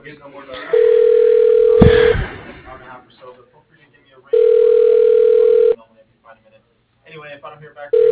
guys know more about that, hour and a half or so. But feel free to give me a ring or normally every 5 minutes. Anyway, if I don't hear back from you,